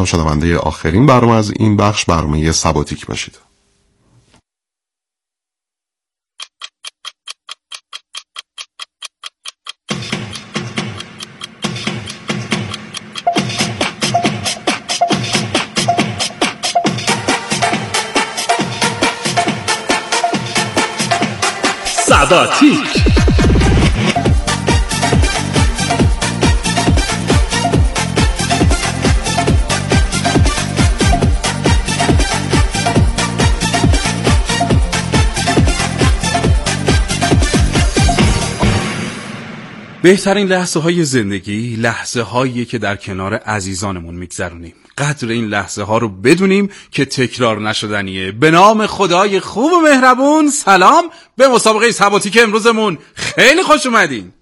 شنونده آخرین برنامه از این بخش برنامه سباتیک باشید. سباتیک. بهترین لحظه های زندگی لحظه هایی که در کنار عزیزانمون میگذرونیم. قدر این لحظه ها رو بدونیم که تکرار نشدنیه. به نام خدای خوب و مهربون سلام به مسابقه سباتیک امروزمون. خیلی خوش اومدین.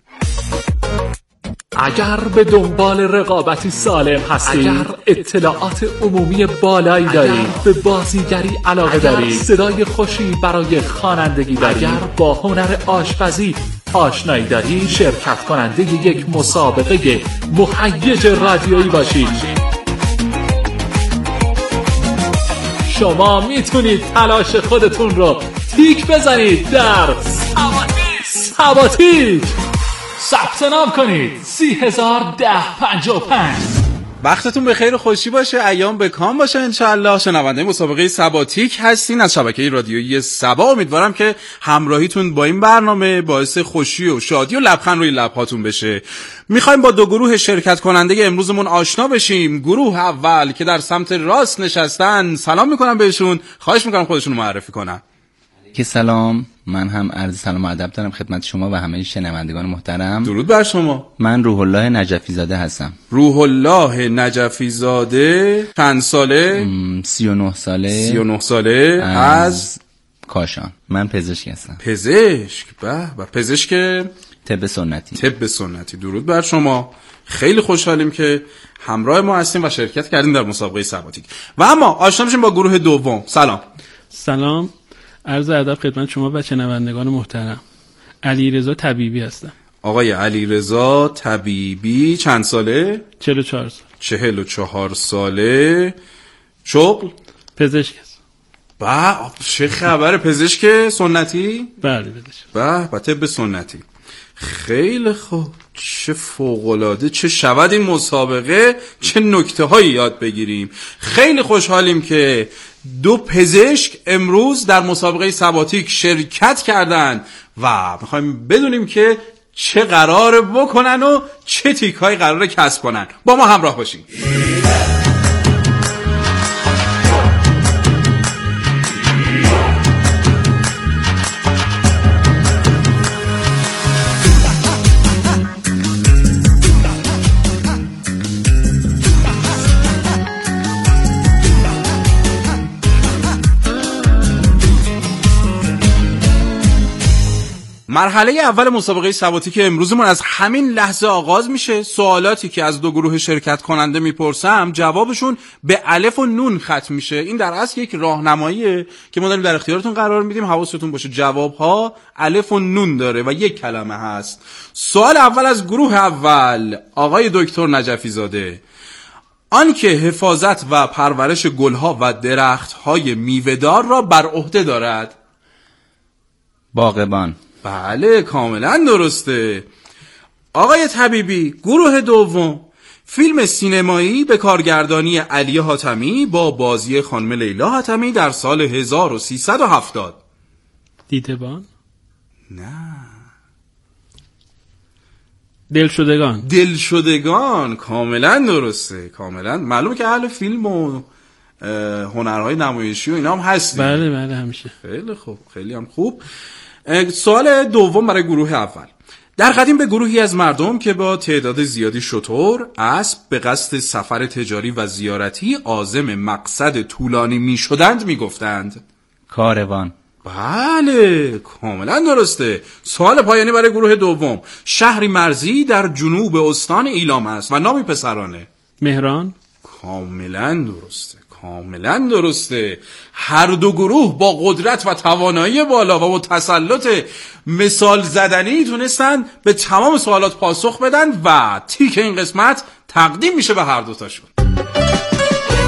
اگر به دنبال رقابتی سالم هستی، اگر اطلاعات عمومی بالایی داری، به بازیگری علاقه داری، صدای خوشی برای خوانندگی داری، اگر با هنر آشپزی آشنایی داری، شرکت کننده یک مسابقه مهیج رادیویی باشی، شما میتونید تلاش خودتون رو تیک بزنید در سباتیک. ثبت نام کنید 301055. وقتتون به خیر و خوشی باشه، ایام به کام باشه انشالله. شنونده مسابقه سباتیک هستین از شبکه رادیویی سبا. امیدوارم که همراهیتون با این برنامه باعث خوشی و شادی و لبخند روی لبهاتون بشه. میخوایم با دو گروه شرکت کننده امروزمون آشنا بشیم. گروه اول که در سمت راست نشستن سلام میکنم بهشون، خواهش میکنم خودشون رو معرفی کنن. که سلام، من هم عرض سلام و ادب دارم خدمت شما و همه شنوندگان محترم. درود بر شما. من روح الله نجفی زاده هستم. روح الله نجفی زاده چند ساله؟ 39 ساله. 39 ساله از کاشان. من پزشک هستم. پزشک؟ به پزشک طب سنتی. طب سنتی. درود بر شما. خیلی خوشحالیم که همراه ما هستیم و شرکت کردیم در مسابقه سباتیک. و اما آشنا میشیم با گروه دوم. سلام، عرض ادب خدمت شما و شنوندگان محترم. علیرضا طبیبی هستم. آقای علیرضا طبیبی چند ساله؟ 44 سال. 44 ساله. شغل؟ پزشک هستم. چه خبره؟ پزشک سنتی؟ بله پزشک. به طب سنتی. خیلی خوب، چه فوق‌العاده، چه شود این مسابقه، چه نکته هایی یاد بگیریم. خیلی خوشحالیم که دو پزشک امروز در مسابقه سباتیک شرکت کردن و میخوایم بدونیم که چه قراره بکنن و چه تیک‌هایی قراره کسب کنن. با ما همراه باشین. مرحله اول مسابقه سباتیک امروزمون از همین لحظه آغاز میشه. سوالاتی که از دو گروه شرکت کننده میپرسم جوابشون به الف و نون ختم میشه. این در اصل یک راهنماییه که ما داریم در اختیارتون قرار میدیم. حواستون باشه جوابها الف و نون داره و یک کلمه هست. سوال اول از گروه اول، آقای دکتر نجفی زاده، آن که حفاظت و پرورش گلها و درختهای میوه‌دار را بر عهده دارد؟ باغبان. بله کاملا درسته. آقای طبیبی، گروه دوم، فیلم سینمایی به کارگردانی علی حاتمی با بازی خانم لیلا حاتمی در سال 1370. دیدبان؟ نه. دلشدگان. کاملا درسته. کاملا معلومه که اهل فیلم و هنرهای نمایشی و اینا هم هستی. بله همیشه. خیلی خوب، خیلی هم خوب. سوال دوم برای گروه اول. در قدیم به گروهی از مردم که با تعداد زیادی شتر، اسب به قصد سفر تجاری و زیارتی عازم مقصد طولانی می شدند می گفتند کاروان. بله کاملا درسته. سوال پایانی برای گروه دوم. شهری مرزی در جنوب استان ایلام است و نامی پسرانه؟ مهران. کاملا درسته. کاملا درسته. هر دو گروه با قدرت و توانایی بالا و با تسلط مثال زدنی تونستن به تمام سوالات پاسخ بدن و تیک این قسمت تقدیم میشه به هر دوتاشون.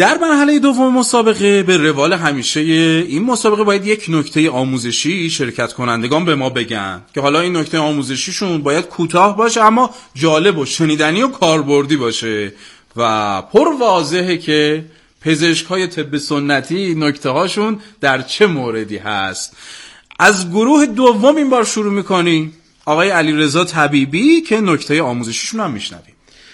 در مرحله دوم مسابقه به روال همیشه این مسابقه باید یک نکته آموزشی شرکت کنندگان به ما بگن که حالا این نکته آموزشیشون باید کوتاه باشه اما جالب و شنیدنی و کاربردی باشه و پر واضحه که پزشک‌های طب سنتی نکته هاشون در چه موردی هست. از گروه دوم این بار شروع میکنیم، آقای علیرضا طبیبی که نکته آموزشیشون هم میشنویم.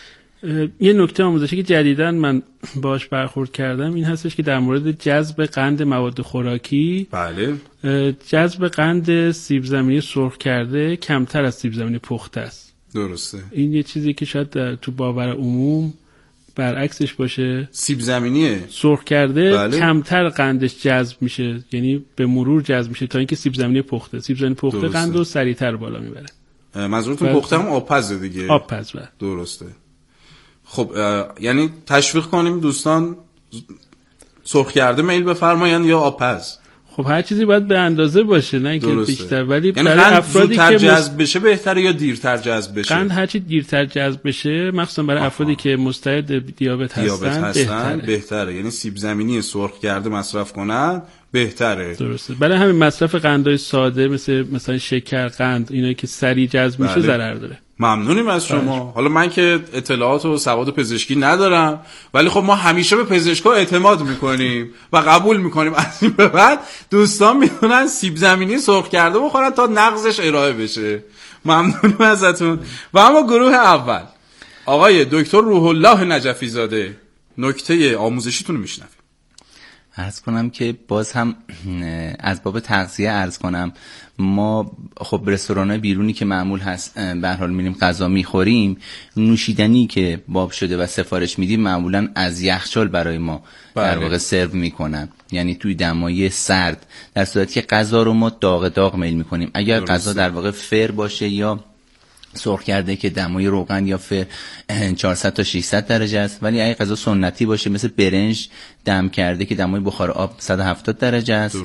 یه نکته آموزشی که جدیداً من باش برخورد کردم این هستش که در مورد جذب قند مواد خوراکی، بله، جذب قند سیب زمینی سرخ کرده کمتر از سیب زمینی پخته است. درسته. این یه چیزی که شاید تو باور عموم برعکسش باشه. سیب زمینی سرخ کرده بله. کمتر قندش جذب میشه، یعنی به مرور جذب میشه تا اینکه سیب زمینی پخته. سیب زمینی پخته قندو سریعتر بالا میبره. منظورتون پخته هم آبپزه دیگه؟ آبپز بله. درسته. خب یعنی تشویق کنیم دوستان سرخ کرده میل بفرمایند یا آبپز؟ خب هر چیزی باید به اندازه باشه، نه اینکه بیشتر. ولی یعنی برای افرادی که جذب بشه بهتره یا دیرتر جذب بشه؟ قند هرچی دیرتر جذب بشه، مخصوصا برای افرادی که مستعد دیابت هستن بهتره. یعنی سیب زمینی سرخ کرده مصرف کنن بهتره. درسته. برای همین مصرف قندهای ساده مثلا شکر، قند، اینایی که سریع جذب میشه ضرر داره. ممنونیم از شما. حالا من که اطلاعات و سواد پزشکی ندارم، ولی خب ما همیشه به پزشکا اعتماد میکنیم و قبول میکنیم. از این به بعد دوستان میتونن سیب زمینی سرخ کرده بخورن تا نقضش ارائه بشه. ممنونیم ازتون. و اما گروه اول آقای دکتر روح الله نجفی زاده، نکته آموزشیتون رو میشنویم. عرض کنم که باز هم از باب تغذیه عرض کنم، ما خب رستوران‌های بیرونی که معمول هست به هر حال میریم غذا میخوریم، نوشیدنی که باب شده و سفارش میدیم معمولا از یخچال برای ما در واقع سرو میکنن، یعنی توی دمای سرد، در صورتی که غذا رو ما داغ میل میکنیم. اگر غذا در واقع فر باشه یا سرخ کرده که دمای روغن یا فر 400 تا 600 درجه است، ولی اگه غذا سنتی باشه مثل برنج دم کرده که دمای بخار آب 170 درجه است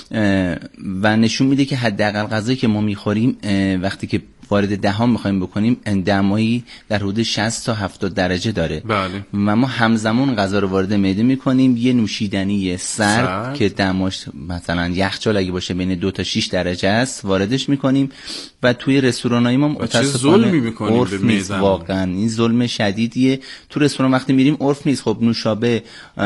و نشون میده که حداقل غذایی که ما میخوریم وقتی که وارد دهان میخوایم بکنیم دمایی در حدود 60 تا 70 درجه داره. بله. و ما همزمان غذا رو وارد معده میکنیم، یه نوشیدنی سرد که دماش مثلا یخچال اگه باشه بین 2 تا 6 درجه است واردش میکنیم و توی رستورانای ما متاسفانه عرف نیست. واقعا این ظلم شدیدیه. تو رستوران وقتی میریم عرف نیست. خب نوشابه،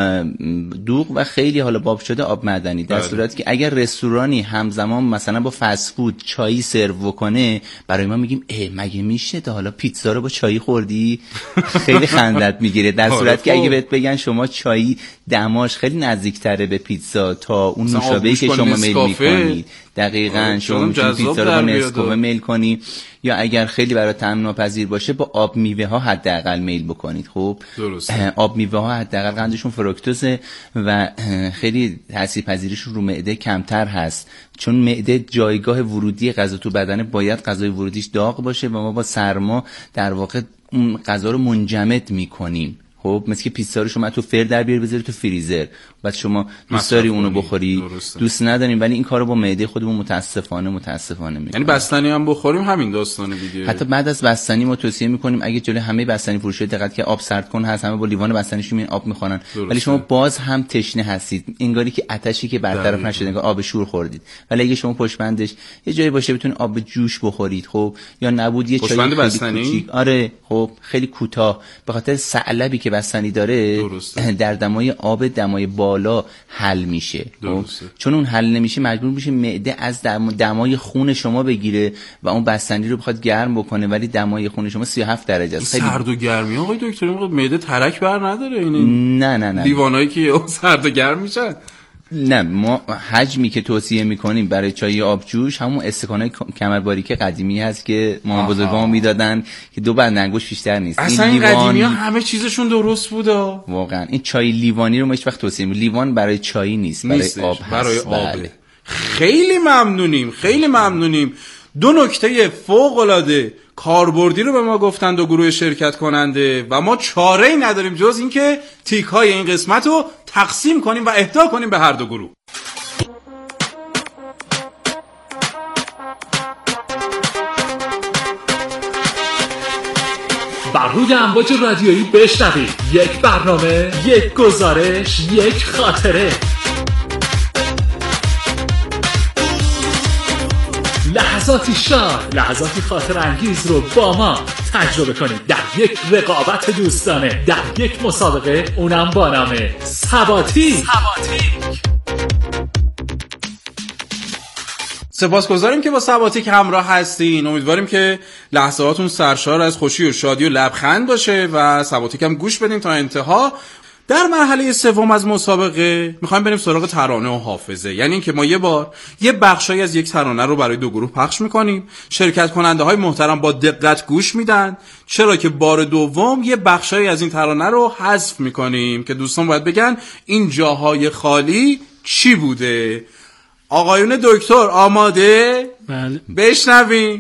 دوغ و خیلی حالا باب شده آب معدنی، در صورتی که اگر رستورانی همزمان مثلا با فست فود چایی سرو کنه، برای ما میگیم مگه میشه تا حالا پیتزا رو با چایی خوردی؟ خیلی خندت میگیره. در صورتی که اگه بهت بگن شما چایی دماش خیلی نزدیکتره به پیتزا تا اون نوشابه‌ای که شما میل میکنید. دقیقاً شما میتونید پیتزا رو با نسکافه میل کنی، یا اگر خیلی برای طعم ناپذیر باشه با آب میوه ها حداقل میل بکنید. خب آب میوه ها حداقل قندشون فرکتوزه و خیلی تاثیرپذیریشون رو معده کمتر هست، چون معده جایگاه ورودی غذا تو بدن باید غذای ورودیش داغ باشه و ما با سرما در واقع اون غذا رو منجمد میکنیم. خب مثل که پیتزا رو شما تو فر در بیاری بذاری تو فریزر، بعد شما دوست داری اونو بخوری، دوست نداریم، ولی این کارو با معده خودمون متاسفانه میکنیم. یعنی بستنی هم بخوریم همین داستانه دیگه. حتی بعد از بستنی ما توصیه میکنیم اگه جلوی همه بستنی فروشی دقت که آب سرد کن هست، همه با لیوان بستنیشون این آب میخورن، ولی شما باز هم تشنه هستید، انگاری که آتشی که برطرف نشده، انگار آب شور خوردید. ولی اگه شما پشت بندش یه جایی باشه بتونید آب جوش بخورید، خب یا نبود یه چای خیلی کوچیک، آره خب خیلی کوتاه، به خاطر ثعلبی که بستنی داره در دمای آب دمای بالا حل میشه. چون اون حل نمیشه مجبور میشه معده از دمای خون شما بگیره و اون بستنی رو بخواد گرم بکنه، ولی دمای خون شما 37 درجه است. سرد و گرمی آقای دکتر معده ترک بر نداره؟ یعنی نه دیوانایی که سرد و گرم میشن. نه، ما حجمی که توصیه میکنیم برای چای آبجوش همون استکانای کمرباریک قدیمی هست که ما بزرگان میدادن که 2 بند انگشت بیشتر نیست. اصلا این قدیمی‌ها همه چیزشون درست بودا. واقعا این چای لیوانی رو ما هیچ وقت توصیه لیوان برای چای نیست، برای آب هست. برای آبه. خیلی ممنونیم. 2 نکته فوق‌العاده کاربردی رو به ما گفتند و گروه شرکت کننده و ما چاره‌ای نداریم جز اینکه تیک‌های این قسمت رو تقسیم کنیم و اهدا کنیم به هر دو گروه. بر روی امواج رادیویی بشنوید. یک برنامه، یک گزارش، یک خاطره. لحظاتی شاد، لحظاتی خاطر انگیز رو با ما تجربه کنید در یک رقابت دوستانه، در یک مسابقه، اونم با نام سباتیک. سپاسگزاریم که با سباتیک همراه هستین. امیدواریم که لحظاتون سرشار از خوشی و شادی و لبخند باشه و سباتیک هم گوش بدین تا انتها. در مرحله سوم از مسابقه میخوایم بریم سراغ ترانه و حافظه، یعنی اینکه ما یه بخشایی از یک ترانه رو برای دو گروه پخش میکنیم. شرکت کننده های محترم با دقت گوش میدن، چرا که بار دوم یه بخشایی از این ترانه رو حذف میکنیم که دوستان باید بگن این جاهای خالی چی بوده. آقایون دکتر آماده؟ بله. بشنویم.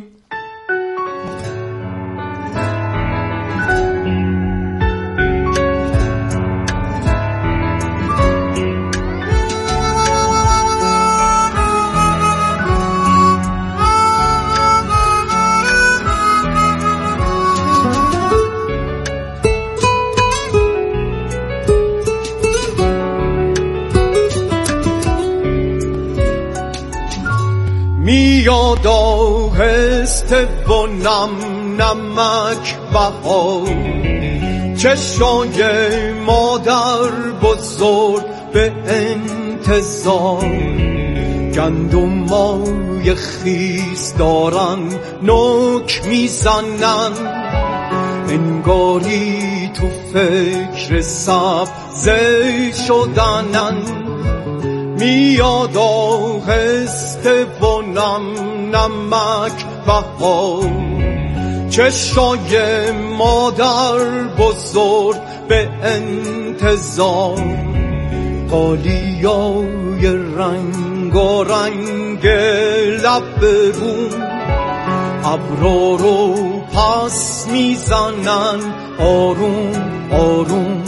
میاد آهسته و نم نمک بهار، چشای مادر بزرگ به انتظار، گندمای خیس دارن نوک میزنن، انگاری تو فکر سبزه شدنن. میاد آهسته و نم نمک بهار، چشای مادر بزرگ به انتظار، قالیای رنگ و رنگ لب روم، ابرا رو پس میزنن آروم آروم.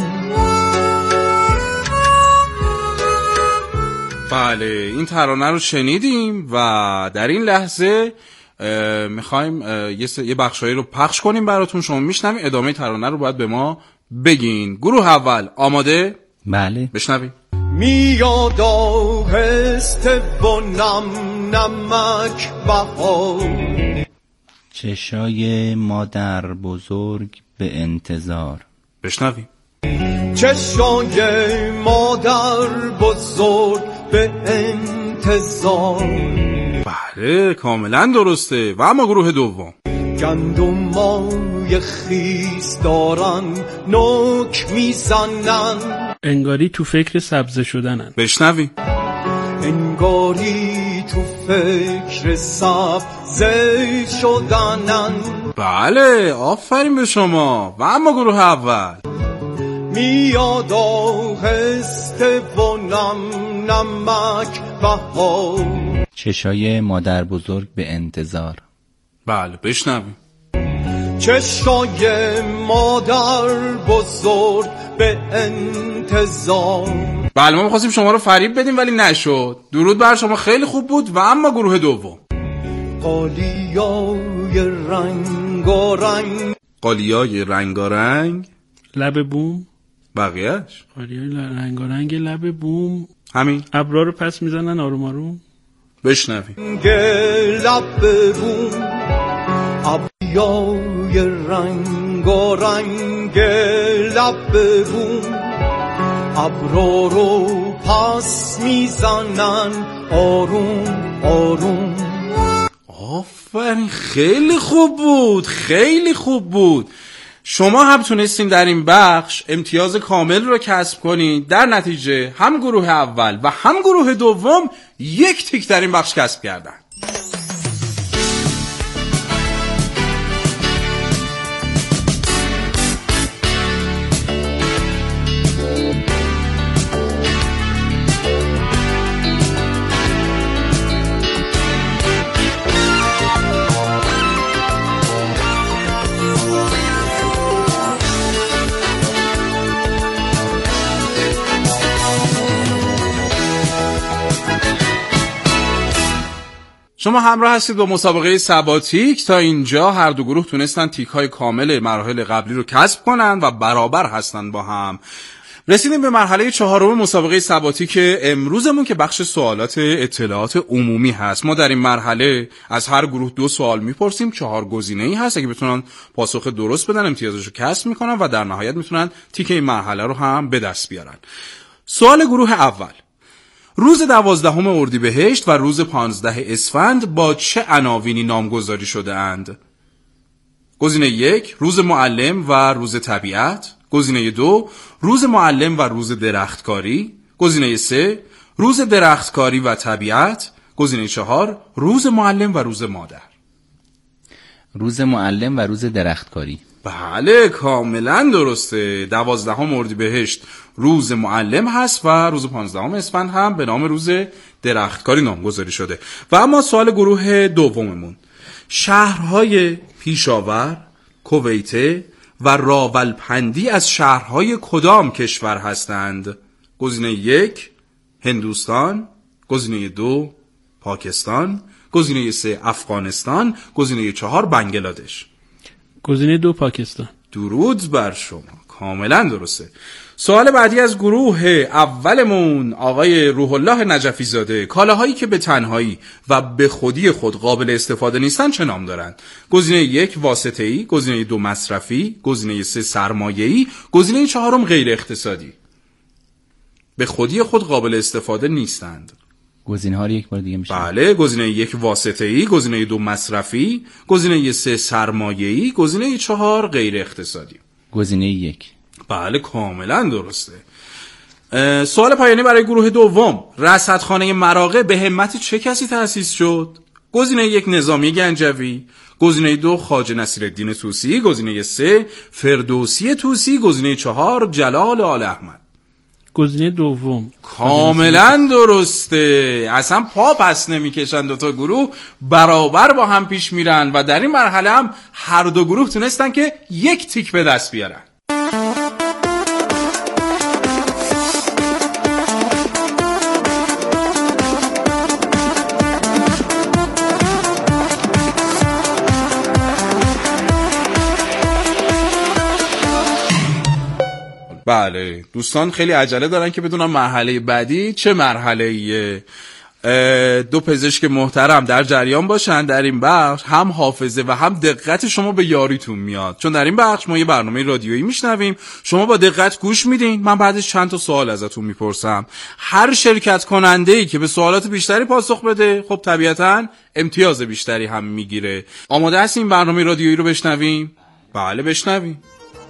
بله، این ترانه رو شنیدیم و در این لحظه میخوایم یه بخشایی رو پخش کنیم براتون. شما میشنوید، ادامه ترانه رو باید به ما بگین. گروه اول آماده؟ بله، بشنویم. میاد آهسته و نم نمک بهار، چشای مادر بزرگ به انتظار. بشنویم. چشای مادر بزرگ به انتظار. بله، کاملا درسته. و اما گروه دوم، گندمای خیس دارن نوک میزنن، انگاری تو فکر سبزه شدنن. بشنویم. انگاری تو فکر سبزه شدنن. بله، آفرین به شما. و اما گروه اول، میاد آهسته و نم نمک بهار، چشای مادر بزرگ به انتظار. بله، بشنویم. چشای مادر بزرگ به انتظار. بله، ما می‌خواستیم شما رو فریب بدیم ولی نشد. درود بر شما، خیلی خوب بود. و اما گروه دوم، قالیای رنگارنگ. قالیای رنگارنگ لب بوم. بقیهش قالیای رنگارنگ لب بوم. همین. ابرا رو پس میزنن آروم آروم. بشنویم. لب بوم، قالیای رنگارنگ لب بوم، ابرا رو پس میزنن آروم آروم. آفرین، خیلی خوب بود، خیلی خوب بود. شما هم تونستین در این بخش امتیاز کامل رو کسب کنین. در نتیجه هم گروه اول و هم گروه دوم 1 تیک در این بخش کسب کردن. شما همراه هستید با مسابقه سباتیک. تا اینجا هر دو گروه تونستن تیک‌های کامل مراحل قبلی رو کسب کنن و برابر هستن با هم. رسیدیم به مرحله 4 مسابقه سباتیک امروزمون که بخش سوالات اطلاعات عمومی هست. ما در این مرحله از هر گروه 2 سوال میپرسیم، 4 گزینه‌ای هست. اگه بتونن پاسخ درست بدن امتیازشو کسب میکنن و در نهایت میتونن تیک این مرحله رو هم به دست بیارن. سوال گروه اول: روز 12 اردیبهشت و روز 15 اسفند با چه عناوینی نامگذاری شده اند؟ گزینه 1 روز معلم و روز طبیعت، گزینه 2 روز معلم و روز درختکاری، گزینه 3 روز درختکاری و طبیعت، گزینه 4 روز معلم و روز مادر. روز معلم و روز درختکاری. بله کاملا درسته. 12 اردیبهشت روز معلم هست و روز 15 اسفند هم به نام روز درختکاری نامگذاری شده. و اما سوال گروه دوممون: شهرهای پیشاور، کویته و راولپندی از شهرهای کدام کشور هستند؟ گزینه 1 هندوستان، گزینه 2 پاکستان، گزینه 3 افغانستان، گزینه 4 بنگلادش. گزینه 2 پاکستان. درود بر شما، کاملا درسته. سوال بعدی از گروه اولمون: آقای روح الله نجفی زاده، کالاهایی که به تنهایی و به خودی خود قابل استفاده نیستن چه نام دارند؟ گزینه 1 واسطه‌ای، گزینه 2 مصرفی، گزینه 3 سرمایه‌ای، گزینه 4 غیر اقتصادی. به خودی خود قابل استفاده نیستند. گزینه‌ها رو یک بار دیگه میشه؟ بله، گزینه 1 واسطه‌ای، گزینه 2 مصرفی، گزینه 3 سرمایه‌ای، گزینه 4 غیر اقتصادی. گزینه 1. بله کاملا درسته. سوال پایانی برای گروه دوم: رصدخانه مراغه به همت چه کسی تأسیس شد؟ گزینه 1 نظامی گنجوی، گزینه 2 خواجه نصیرالدین طوسی، گزینه 3 فردوسی طوسی، گزینه 4 جلال آل احمد. گزینه دوم. کاملا درسته. اصلا پا پس نمیکشن، دوتا گروه برابر با هم پیش میرن و در این مرحله هم هر دو گروه تونستن که 1 تیک به دست بیارن. بله دوستان خیلی عجله دارن که بدونن مرحله بعدی چه مرحله‌ایه. 2 پزشک محترم در جریان باشن. در این بخش هم حافظه و هم دقت شما به یاریتون میاد، چون در این بخش ما یه برنامه رادیویی میشنویم، شما با دقت گوش میدین، من بعدش چند تا سوال ازتون میپرسم. هر شرکت کننده‌ای که به سوالات بیشتری پاسخ بده خب طبیعتاً امتیاز بیشتری هم میگیره. آماده هستین این برنامه رادیویی رو بشنویم؟ بله بشنویم.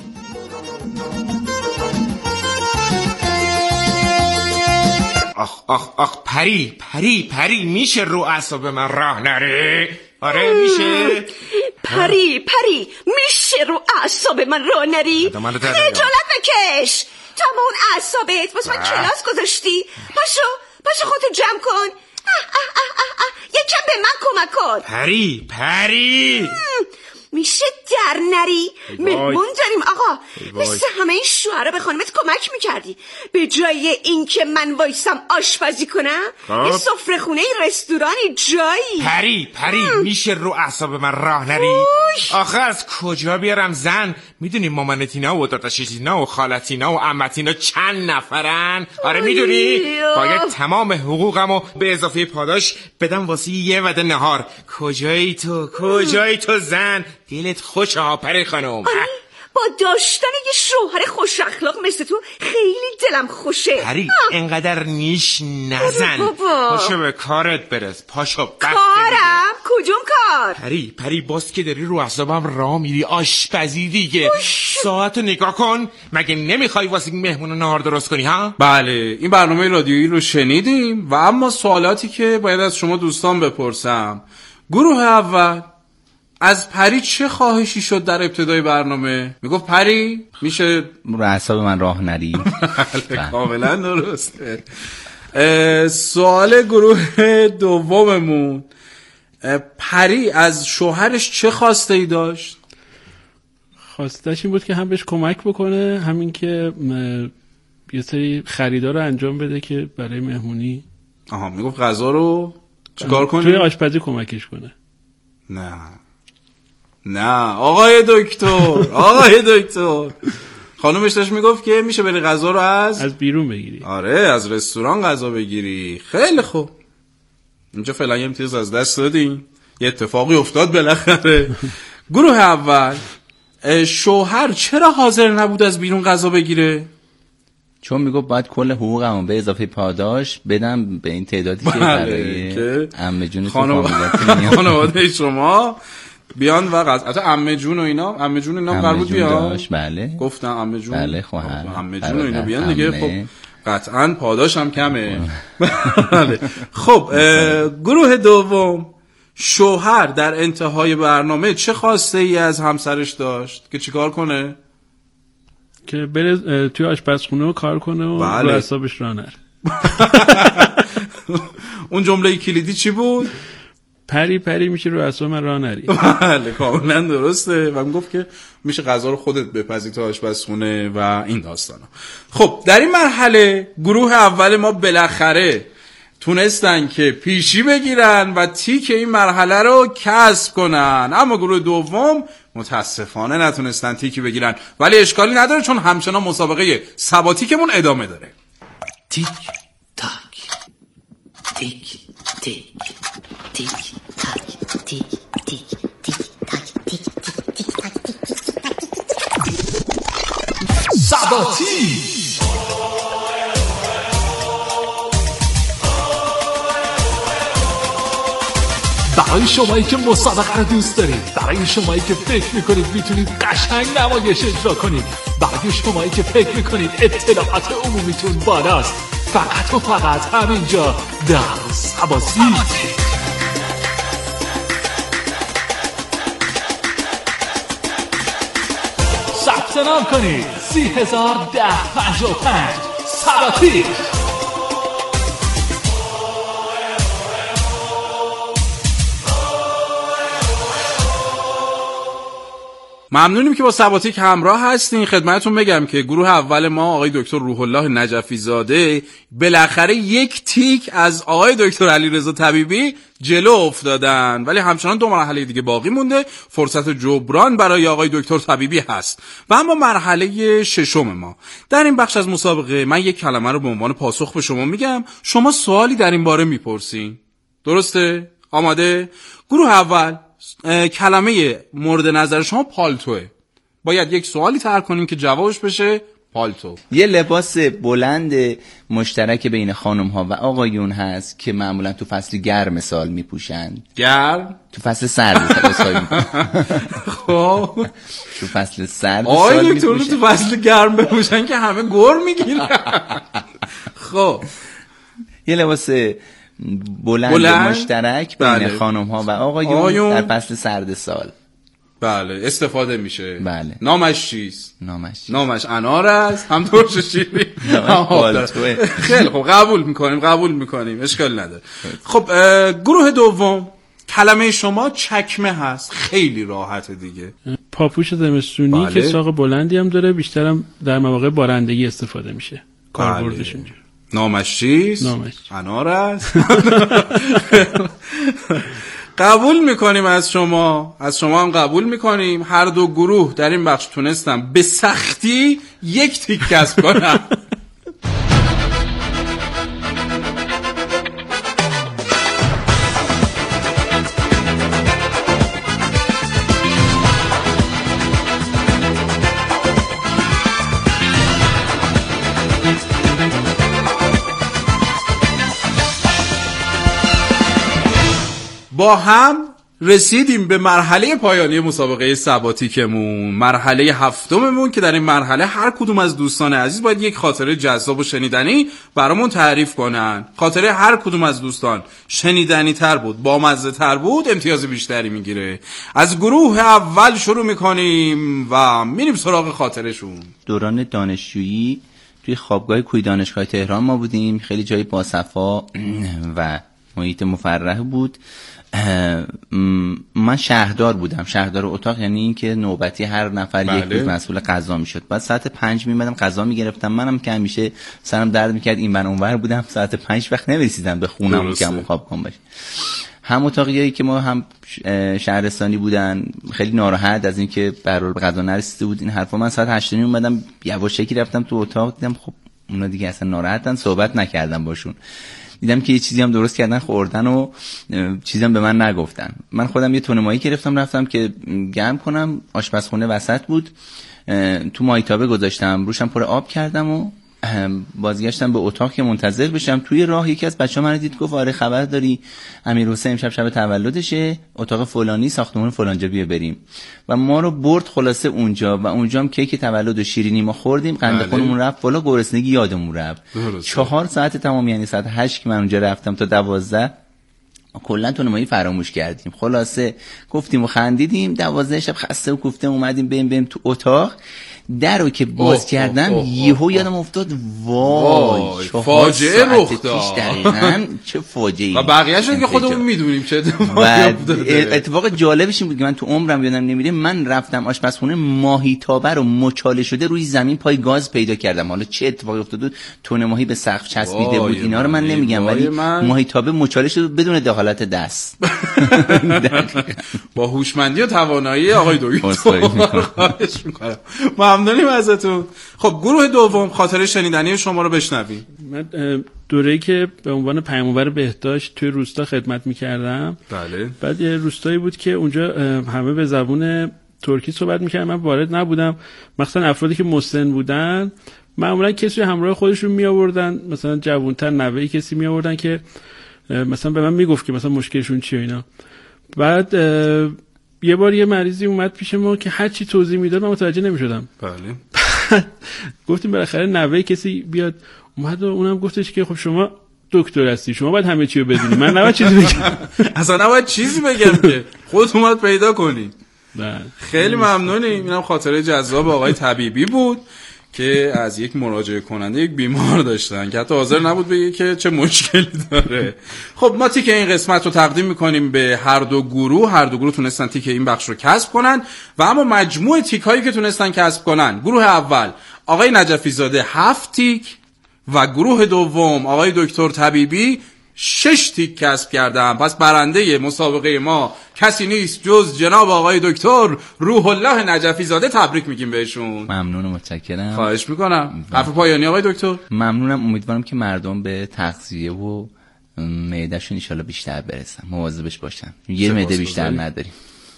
آخ پری میشه رو اعصاب من راه نری؟ آره میشه. پری میشه رو اعصاب من راه نری؟ خجالت بکش. تمام اعصابت واسه من کلاس گذاشتی. پاشو خودتو جمع کن. یکم به من کمک کن. پری میشه در نری؟ مهمون داریم آقا. مثل همه این شوهرها به خانمت کمک میکردی، به جای این که من وایسم آشپزی کنم یه سفره خونه رستورانی جایی. پری میشه رو اعصاب من راه نری؟ آخه از کجا بیارم زن؟ میدونی مامانتینا و داداشینا و خالتینا و عمتینا چند نفرن؟ آره میدونی؟ باید تمام حقوقمو به اضافه پاداش بدم واسه یه وعده نهار. کجایی تو زن؟ دلت خوشه ها پری خانم. با داشتن یه شوهر خوش اخلاق مثل تو خیلی دلم خوشه. پری انقدر نیش نزن. پاشو به کارت برس. پاشو. کارم؟ کدوم کار؟ پری باز که داری رو اعصابم راه میری آشپزی دیگه. ساعتو نگاه کن. مگه نمیخوای واسه مهمون نهار درست کنی ها؟ بله این برنامه رادیویی رو شنیدیم و اما سوالاتی که باید از شما دوستان بپرسم. گروه اول: از پری چه خواهشی شد در ابتدای برنامه؟ میگفت پری میشه رو اعصاب من راه نری. کاملا درسته. سوال گروه دوممون: پری از شوهرش چه خواسته ای داشت؟ خواستش این بود که هم بهش کمک بکنه، همین که یه سری خریدا رو انجام بده که برای مهمونی. میگفت غذا رو چیکار کنی؟ توی آشپزی کمکش کنه. نه آقای دکتر خانومش داشت میگفت که میشه بری غذا رو از بیرون بگیری. آره از رستوران غذا بگیری. خیلی خوب، اینجا فعلا یه امتیاز از دست دادیم، یه اتفاقی افتاد بالاخره. گروه اول، شوهر چرا حاضر نبود از بیرون غذا بگیره؟ چون میگفت باید کل حقوقمو به اضافه پاداش بدم به این تعدادی که برای عمه جون خانواده شما بیان و حتی عمه جون و اینا قرار بود بیان. بله گفتم عمه جون. بله خواهر عمه جون و اینا بیان دیگه. خب قطعاً پاداش هم کمه. بله. خب گروه دوم، شوهر در انتهای برنامه چه خواسته ای از همسرش داشت که چیکار کنه؟ که بره توی آشپزخونه و کار کنه و رو حسابش راه نره. اون جمله کلیدی چی بود؟ پری میشه رو حساب من راه نری. بله کاملا درسته. و میگفت که میشه غذا رو خودت بپزی تو آشپزخونه و این داستانا. خب در این مرحله گروه اول ما بالاخره تونستن که پیشی بگیرن و تیک این مرحله رو کسب کنن، اما گروه دوم متاسفانه نتونستن تیکی بگیرن، ولی اشکالی نداره چون همچنان مسابقه سباتیکمون ادامه داره. تیک تاک تیک تیک تیک تاک تیک تیک تیک تاک تیک تیک تاک سباتی. برای شمایی که مسابقه رو دوست دارید، برای شمایی که فکر میکنید میتونید قشنگ نمایش اجرا کنید، برای شمایی که فکر میکنید اطلاعات عمومیتون بالاست، فقط و فقط همینجا در سباتی. ثبت نام کنید 30,1055 سباتی. ممنونیم که با سباتیک همراه هستین. خدمتتون بگم که گروه اول ما آقای دکتر روح الله نجفی زاده بالاخره یک تیک از آقای دکتر علیرضا طبیبی جلو افتادن، ولی همچنان 2 مرحله دیگه باقی مونده. فرصت جبران برای آقای دکتر طبیبی هست. و اما مرحله ششم ما در این بخش از مسابقه، من یک کلمه رو به عنوان پاسخ به شما میگم، شما سوالی در این باره میپرسین. درسته؟ آماده؟ گروه اول، کلمه مورد نظر شما پالتوه. باید یک سوالی طرح کنیم که جوابش بشه پالتو. یه لباس بلند مشترک بین خانم ها و آقایون هست که معمولا تو فصل گرم سال میپوشن. گرم؟ تو فصل سرد سال خب تو فصل سرد سال میپوشن. تو فصل گرم بپوشن که همه گر میگیرن. خب یه لباس بلند مشترک بین خانم ها و آقایون در فصل سرد سال بله استفاده میشه. بله. نامش چیست؟ نامش انار است، هم ترش شیرین. خیلی خب قبول میکنیم اشکال نداره. خب گروه دوم، کلمه شما چکمه هست. خیلی راحته دیگه. پاپوش زمستونی که ساق بلندی هم داره، بیشترم در مواقع بارندگی استفاده میشه. کاربردش اینجوری. نامش چیست؟ انار است. قبول میکنیم از شما هم قبول میکنیم. هر دو گروه در این بخش تونستن به سختی یک تیک کسب کنن. با هم رسیدیم به مرحله پایانی مسابقه سباتیکمون، مرحله هفتممون که در این مرحله هر کدوم از دوستان عزیز باید یک خاطره جذاب و شنیدنی برامون تعریف کنن. خاطره هر کدوم از دوستان شنیدنی تر بود، بامزه تر بود، امتیاز بیشتری میگیره. از گروه اول شروع میکنیم و میریم سراغ خاطرشون. دوران دانشجویی توی خوابگاه کوی دانشگاه تهران ما بودیم. خیلی جای باصفا و محیط مفرح بود. من شهردار بودم، شهردار اتاق، یعنی این که نوبتی هر نفر یک روز مسئول غذا میشد. بعد ساعت 5 میمدم غذا میگرفتم. منم که همیشه سرم درد میکرد این ور اون ور بودم، ساعت 5 وقت نمیرسیدم به خونم که خواب کنم باشه. هم اتاقیایی که ما هم شهرستانی بودن خیلی ناراحت از اینکه برای غذا نرسیده بود این حرفا. من ساعت 8 اومدم یواشکی رفتم تو اتاق، دیدم خب اونا دیگه اصلا ناراحتن، صحبت نکردم باشون. دیدم که یه چیزی هم درست کردن خوردن و چیزی هم به من نگفتن. من خودم یه تونه ماهی گرفتم رفتم که گرم کنم، آشپزخونه وسط بود، تو مایتابه گذاشتم روشم پر آب کردم و بازگشتم به اتاق که منتظر بشم. توی راه یکی از بچه‌ها منو دید، گفت آره خبر داری امیرحسین امشب شب تولدشه، اتاق فلانی ساختمون فلانجا بیا بریم. و ما رو برد خلاصه اونجا و اونجا هم کیک تولد و شیرینی ما خوردیم، قند خونمون رفت بالا، گرسنگی یادمون رفت. 4 ساعت تمام، یعنی ساعت 8 که من اونجا رفتم تا 12 کلا تو نمایی فراموش کردیم. خلاصه گفتیم و خندیدیم. 12 شب خسته و کوفته اومدیم بریم تو اتاق. درو که باز کردم یهو یادم افتاد وای فاجعه رخ داد. دقیقاً چه فاجعه‌ای. و بقیه‌اش که خودمون میدونیم چه اتفاق جالبش این بود که من تو عمرم یادم نمیره من رفتم آشپزخونه ماهیتابه رو مچاله شده روی زمین پای گاز پیدا کردم. حالا چه اتفاقی افتاد؟ تونه ماهی به سقف چسبیده بود، اینا رو من نمیگم، ولی ماهیتابه مچاله شده بدون دخالت دست. با هوشمندی و توانایی آقای دکتر خواهش می‌کنم. ممنونیم ازتون. خب گروه دوم خاطره شنیدنی شما رو بشنویم. من دوره‌ای که به عنوان پیام‌آور بهداشت توی روستا خدمت می‌کردم. بله. بعد یه روستایی بود که اونجا همه به زبون ترکی صحبت می‌کردن، من وارد نبودم. مثلا افرادی که مسن بودن معمولا کسی همراه خودشون می‌آوردن، مثلا جوان‌تر نوه‌ای کسی می‌آوردن که مثلا به من میگفت که مثلا مشکلشون چیه اینا. بعد یه بار یه مریضی اومد پیش ما که هر چی توضیح میداد من متوجه نمیشدم. بله. گفتیم بالاخره نوه کسی بیاد، اومد و اونم گفتش که خب شما دکتر هستی، شما باید همه چی رو بدونی، من نباید چیزی بگم. اصلا نباید چیزی بگم که خودت اومد پیدا کنی. بله. خیلی ممنونیم. اینم خاطره جذاب آقای طبیبی بود که از یک مراجعه کننده یک بیمار داشتن که حتی حاضر نبود بگه که چه مشکلی داره. خب ما تیک این قسمت رو تقدیم میکنیم به هر دو گروه تونستن تیک این بخش رو کسب کنن و اما مجموع تیک هایی که تونستن کسب کنن، گروه اول آقای نجفی زاده 7 تیک و گروه دوم آقای دکتر طبیبی 6 تیک کسب کردن. پس برنده مسابقه ما کسی نیست جز جناب آقای دکتر روح الله نجفی زاده. تبریک میگیم بهشون. ممنون و متشکرم. خواهش میکنم. حرف پایانی آقای دکتر. ممنونم. امیدوارم که مردم به تغذیه و معدهشون ان شاءالله بیشتر برسن، مواظبش باشن. یه معده بیشتر نداریم.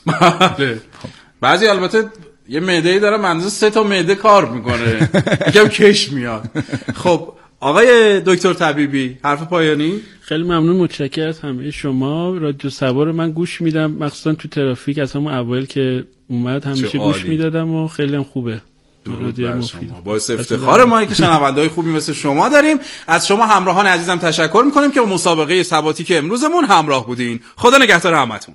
بعضی البته یه معده‌ای داره منظور 3 تا معده کار میکنه. یکم کش میاد. خب آقای دکتر طبیبی حرف پایانی. خیلی ممنون، متشکرم از همه شما. رادیو سوار من گوش میدم، مخصوصا تو ترافیک از همون اوایل که اومد همیشه گوش میدادم و خیلی هم خوبه. باعث افتخار ما که شنونده‌های خوبی مثل شما داریم. از شما همراهان عزیزم تشکر میکنیم که با مسابقه سباتیک امروزمون همراه بودین. خدا نگهدار همتون.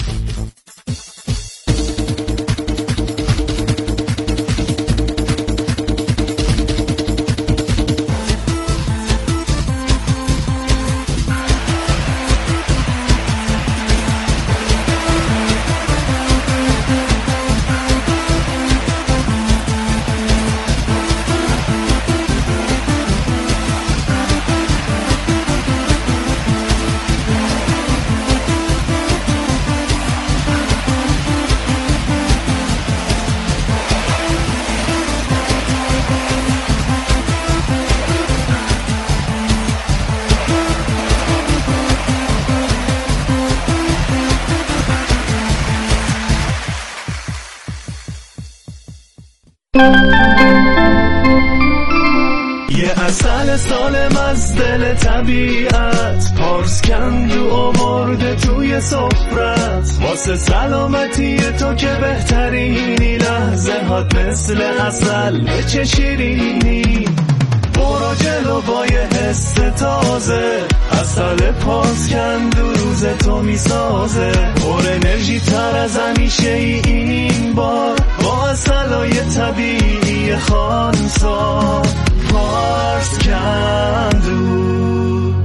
یه عسل سالم از دل طبیعت پارس کند و آورده توی سفرت واسه سلامتی تو که بهترینی لحظه هات مثل عسل به شیرینی برو جلو با یه حس تازه عسل پارس کند و روز تو میسازه پر انرژی تر از همیشه این بار با عسلای طبیعی خانسار پارس کندو